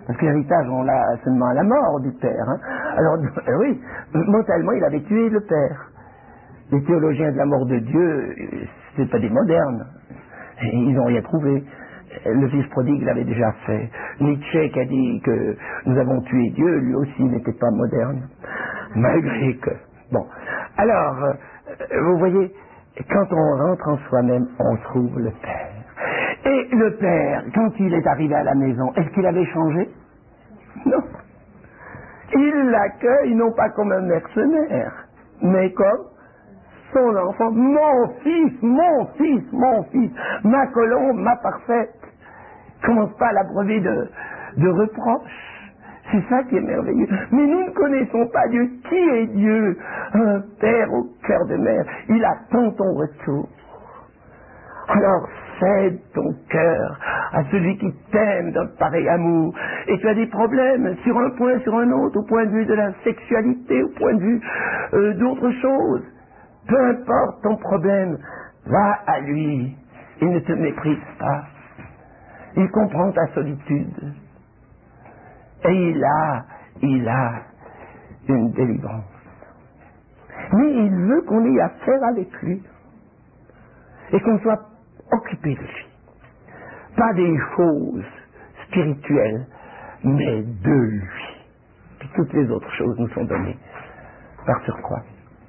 Parce que l'héritage, on l'a seulement à la mort du père. Hein. Alors, euh, oui, mentalement, il avait tué le père. Les théologiens de la mort de Dieu, c'est pas des modernes. Ils n'ont rien trouvé. Le fils prodigue l'avait déjà fait. Nietzsche qui a dit que nous avons tué Dieu, lui aussi n'était pas moderne. Malgré que... Bon. Alors, euh, vous voyez, quand on rentre en soi-même, on trouve le Père. Et le Père, quand il est arrivé à la maison, est-ce qu'il avait changé? Non. Il l'accueille non pas comme un mercenaire, mais comme son enfant. Mon fils, mon fils, mon fils, ma colombe, ma parfaite. Commence pas à l'abreuver de, de reproches. C'est ça qui est merveilleux. Mais nous ne connaissons pas Dieu. Qui est Dieu? Un Père au cœur de mère. Il attend ton retour. Alors cède ton cœur à celui qui t'aime d'un pareil amour. Et tu as des problèmes sur un point, sur un autre, au point de vue de la sexualité, au point de vue euh, d'autres choses. Peu importe ton problème, va à lui. Il ne te méprise pas. Il comprend ta solitude. Et il a, il a une délivrance. Mais il veut qu'on ait affaire avec lui. Et qu'on soit occupé de lui. Pas des choses spirituelles, mais de lui. Puis toutes les autres choses nous sont données par surcroît.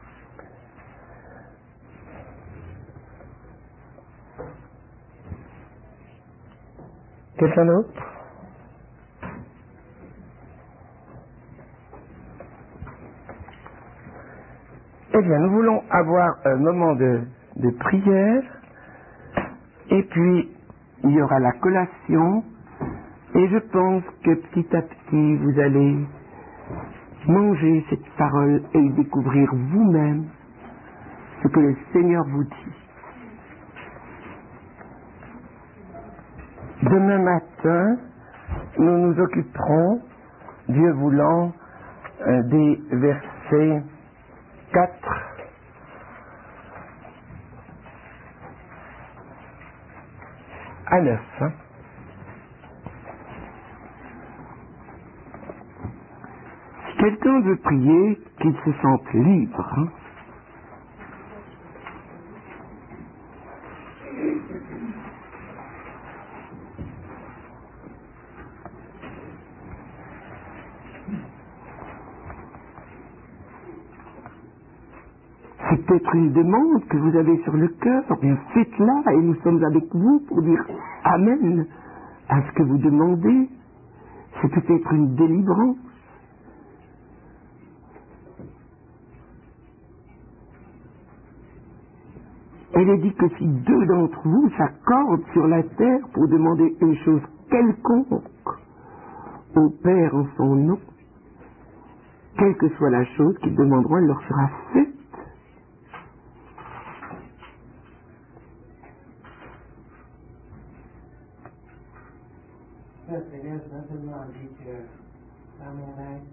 Quelqu'un d'autre? Eh bien, nous voulons avoir un moment de, de prière, et puis il y aura la collation, et je pense que petit à petit vous allez manger cette parole et découvrir vous-même ce que le Seigneur vous dit. Demain matin, nous nous occuperons, Dieu voulant, euh, des versets quatre à neuf. Hein. Si quelqu'un veut prier, qu'il se sente libre. Hein. C'est peut-être une demande que vous avez sur le cœur, bien faites-la et nous sommes avec vous pour dire Amen à ce que vous demandez. C'est peut-être une délivrance. Il est dit que si deux d'entre vous s'accordent sur la terre pour demander une chose quelconque au Père en son nom, quelle que soit la chose qu'ils demanderont, elle leur sera faite. Le Seigneur non seulement dit que dans mon aide,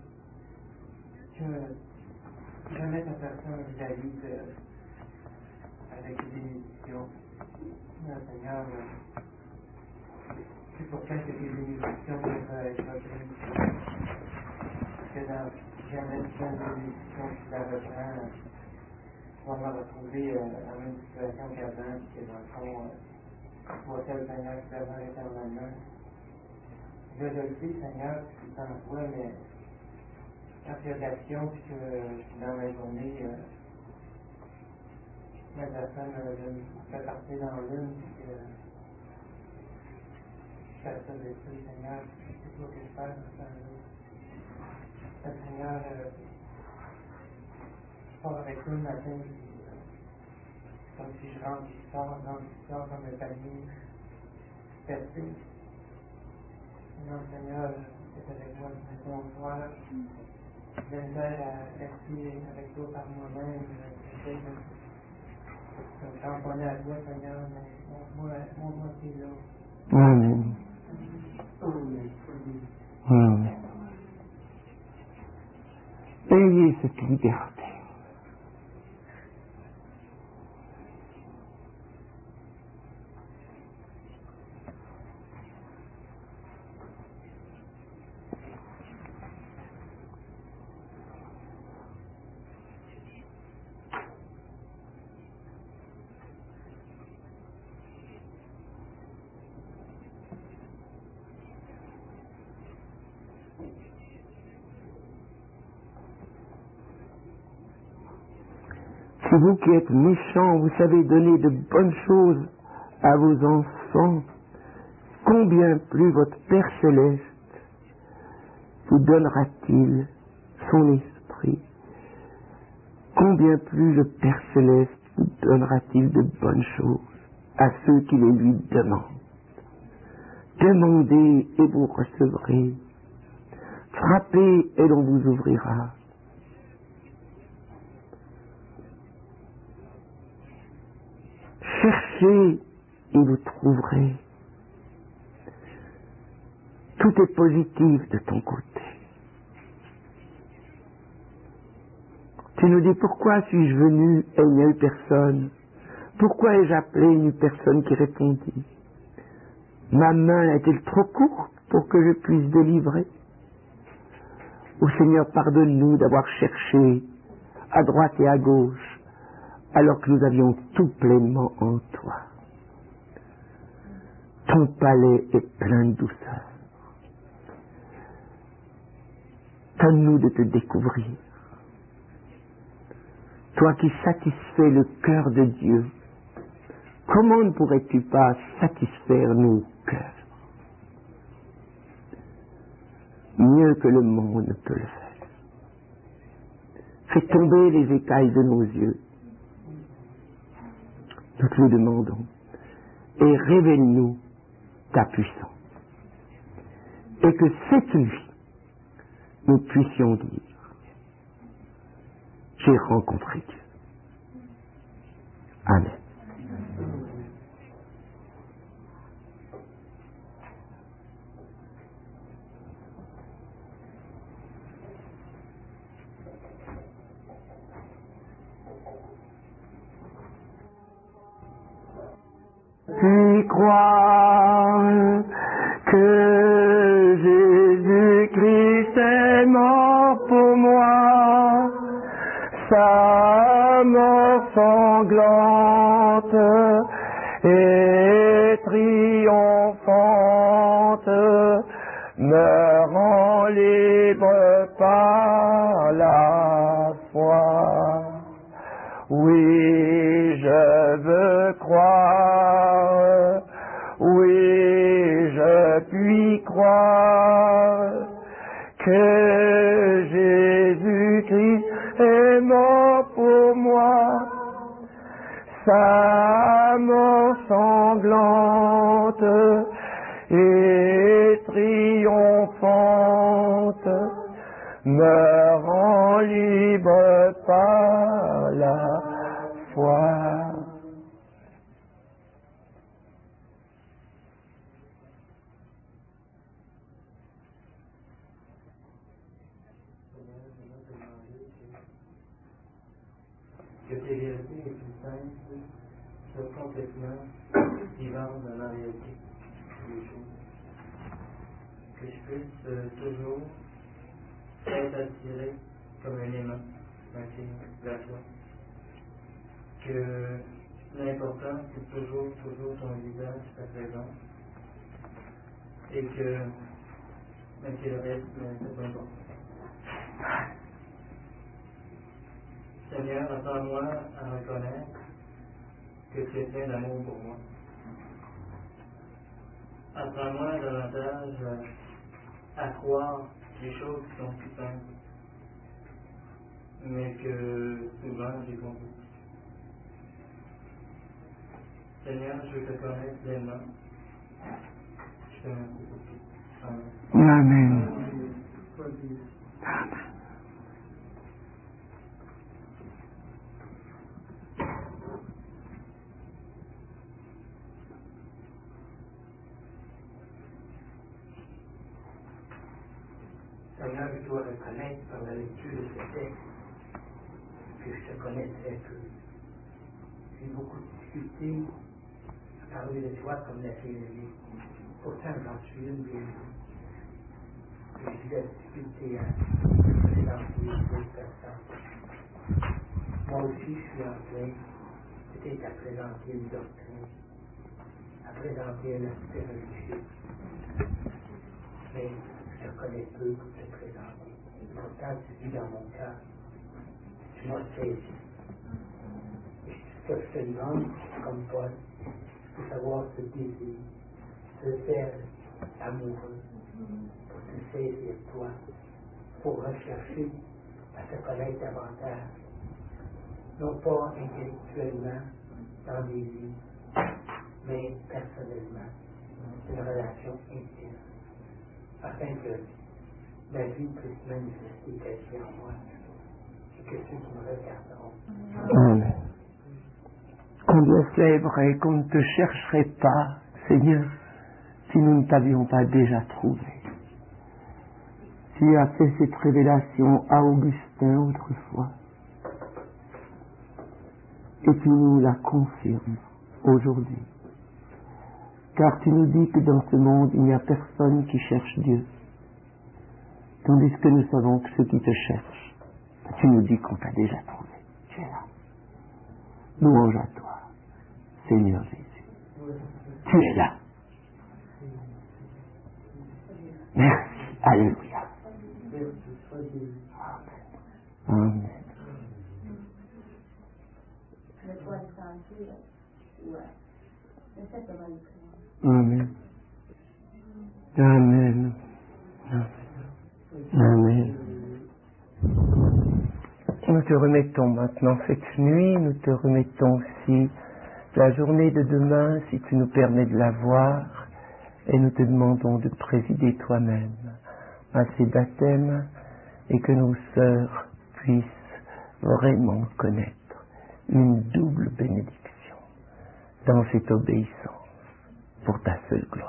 que jamais ta personne vis-à-vis de avec des bénédictions. Le Seigneur, c'est pour quelques bénédictions que je vais bénédiction. Que dans jamais plein de bénédictions qui la reprend, on va me retrouver euh, dans la même situation qu'avant, que dans le fond, euh, pour tel Seigneur qui demeure éternellement. Je le sais, Seigneur, que tu t'en vois, mais quand il y a de l'action, puis que dans la journée, euh, la personne euh, me fait partir dans l'une, puis que je fais ça d'esprit, Seigneur, c'est toi que je fais dans ce temps-là. Le Seigneur, euh, je pars avec toi le matin, puis euh, comme si je rentre, je sors, rentre, je sors comme un panier percé. Non, Seigneur, c'est avec moi ce bonsoir. Je viens à rester avec toi par moi-même. J'essaie de me tamponner à toi, Seigneur, mais montre-moi qui est là. Amen. Amen. Amen. Ayez cette liberté. Si vous qui êtes méchants, vous savez donner de bonnes choses à vos enfants, combien plus votre Père Céleste vous donnera-t-il son esprit? Combien plus le Père Céleste vous donnera-t-il de bonnes choses à ceux qui les lui demandent? Demandez et vous recevrez. Frappez et l'on vous ouvrira. Cherchez et vous trouverez. Tout est positif de ton côté. Tu nous dis, pourquoi suis-je venu et il n'y a eu personne? Pourquoi ai-je appelé et il n'y a eu personne qui répondit? Ma main est-elle trop courte pour que je puisse délivrer? Ô Seigneur, pardonne-nous d'avoir cherché à droite et à gauche, alors que nous avions tout pleinement en toi. Ton palais est plein de douceur. Donne-nous de te découvrir. Toi qui satisfais le cœur de Dieu, comment ne pourrais-tu pas satisfaire nos cœurs mieux que le monde ne peut le faire? Fais tomber les écailles de nos yeux. Nous te le demandons. Et révèle-nous ta puissance. Et que cette nuit, nous puissions dire, j'ai rencontré Dieu. Amen. Puis croire que Jésus-Christ est mort pour moi, sa mort sanglante et triomphante me rend libre par la foi. Oui, je veux croire, oui, je puis croire que Jésus-Christ est mort pour moi, sa mort sanglante et triomphante me rend libre par la foi. Que tes vérités les plus simples soient complètement vivantes dans la réalité des choses. Que je puisse euh, toujours être attiré comme un aimant vers toi. Que l'important c'est toujours, toujours ton visage, ta présence. Et que, même si le reste, c'est pas important. Seigneur, apprends-moi à reconnaître que tu es plein d'amour pour moi. Apprends-moi davantage à croire les choses qui sont si simples, mais que souvent j'ai compris. Seigneur, je veux te connaître pleinement. Je te remercie. Amen. Amen. Amen. Seigneur, je dois reconnaître par la lecture de ce texte que je te connais très peu. J'ai beaucoup de difficultés à parler de toi comme la fille de vie. Pourtant, j'en suis une bien. J'ai eu la difficulté à présenter d'autres personnes. Moi aussi, je suis en train peut-être à présenter une doctrine, à présenter un aspect religieux. Mais je te connais peu pour te présenter. Pourtant, tu vis dans mon cœur. Tu m'as saisi. que je te demande, comme Paul, de savoir ce désir, ce faire amoureux, pour te saisir toi, pour rechercher à te connaître davantage, non pas intellectuellement dans des livres, mais personnellement, une relation intime, afin que la vie puisse manifester ta vie en moi et que ceux qui me regarderont. Amen. Combien c'est vrai qu'on ne te chercherait pas, Seigneur, si nous ne t'avions pas déjà trouvé. Tu as fait cette révélation à Augustin autrefois, et tu nous la confirmes aujourd'hui. Car tu nous dis que dans ce monde, il n'y a personne qui cherche Dieu. Tandis que nous savons que ceux qui te cherchent, tu nous dis qu'on t'a déjà trouvé. Tu es là. Louange à toi, Seigneur Jésus. Tu es là. Merci. Alléluia. Amen. Amen. Amen. Amen. Amen. Nous te remettons maintenant cette nuit, nous te remettons aussi la journée de demain, si tu nous permets de la voir, et nous te demandons de présider toi-même à ces baptêmes et que nos sœurs puissent vraiment connaître une double bénédiction dans cette obéissance pour ta seule gloire.